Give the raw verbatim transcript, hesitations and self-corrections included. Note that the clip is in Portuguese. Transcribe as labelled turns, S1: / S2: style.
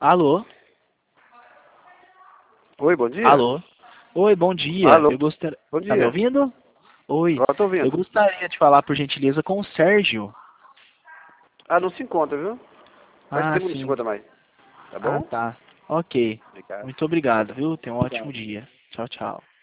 S1: Alô?
S2: Oi, bom dia.
S1: Alô? Oi, bom dia.
S2: Alô?
S1: Eu gostaria...
S2: Bom
S1: Tá me
S2: dia.
S1: ouvindo? Oi.
S2: Agora tô
S1: Eu
S2: ouvindo.
S1: gostaria de falar, por gentileza, com o Sérgio.
S2: Ah, não se encontra, viu? Faz
S1: Ah,
S2: tempo que não se
S1: sim.
S2: encontra mais. Tá
S1: Ah,
S2: bom?
S1: tá. Ok.
S2: Obrigado.
S1: Muito obrigado, viu? Tenha um
S2: Obrigado.
S1: ótimo dia. Tchau, tchau.